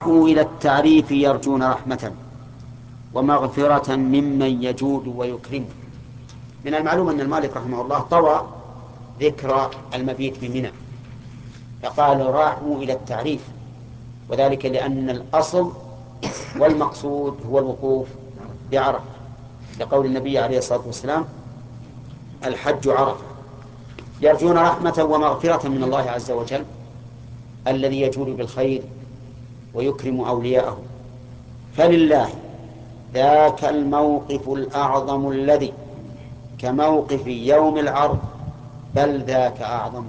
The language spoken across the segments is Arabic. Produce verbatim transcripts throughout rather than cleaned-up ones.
إلى التعريف يرجون رحمة ومغفرة ممن يجود ويكرم. من المعلوم أن المالك رحمه الله طوى ذكر المبيت بمنى، فقال راحوا إلى التعريف، وذلك لأن الأصل والمقصود هو الوقوف بعرفة، لقول النبي عليه الصلاة والسلام الحج عرفة. يرجون رحمة ومغفرة من الله عز وجل الذي يجود بالخير ويكرم أولياءه. فلله ذاك الموقف الأعظم الذي كموقف يوم العرض، بل ذاك أعظم.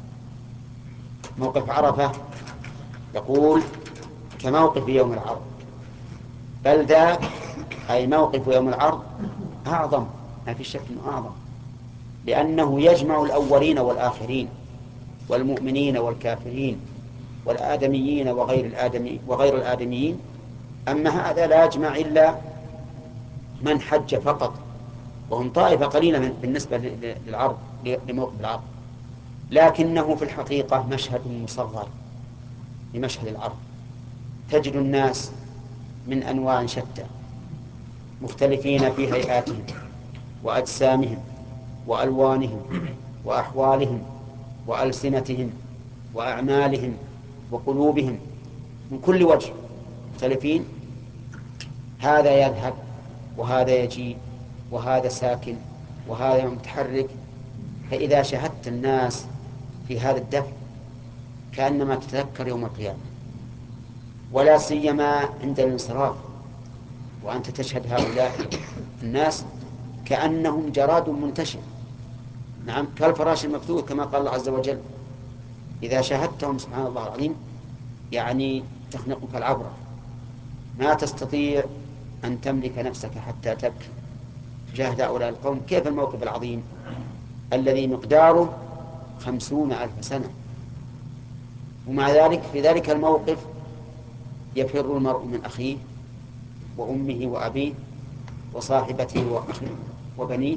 موقف عرفة يقول كموقف يوم العرض، بل ذاك أي موقف يوم العرض أعظم، ما في شك أنه أعظم، لأنه يجمع الأولين والآخرين والمؤمنين والكافرين والآدميين وغير الآدمي وغير الآدميين. أما هذا لا يجمع إلا من حج فقط، وهم طائفة قليلة بالنسبة للعرض، لموقف العرض، لكنه في الحقيقة مشهد مصغر لمشهد العرض. تجد الناس من أنواع شتى مختلفين في هيئاتهم وأجسامهم وألوانهم وأحوالهم وألسنتهم وأعمالهم وقلوبهم، من كل وجه مختلفين. هذا يذهب وهذا يجي وهذا ساكن وهذا متحرك. فإذا شاهدت الناس في هذا الدفع كأنما تتذكر يوم القيامة، ولا سيما عند الانصراف وأنت تشهد هؤلاء الناس كأنهم جراد منتشر، نعم كالفراش المبثوث كما قال الله عز وجل. إذا شاهدتهم سبحان الله العظيم يعني تخنقك العبرة، ما تستطيع أن تملك نفسك حتى تبكي تشاهد هؤلاء القوم. كيف الموقف العظيم الذي مقداره خمسون ألف سنة، ومع ذلك في ذلك الموقف يفر المرء من أخيه وأمه وأبيه وصاحبته وبنيه،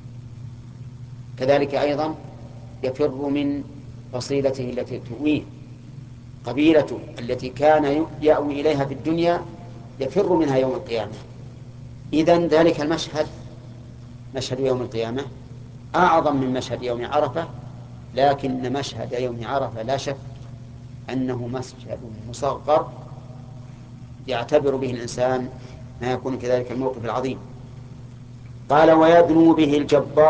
كذلك أيضا يفر من فصيلته التي تؤويه، قبيلته التي كان يأوي إليها في الدنيا يفر منها يوم القيامة. إذن ذلك المشهد مشهد يوم القيامة أعظم من مشهد يوم عرفة، لكن مشهد يوم عرفة لا شك أنه مشهد مصغر يعتبر به الإنسان ما يكون كذلك الموقف العظيم. قال ويدنو به الجبار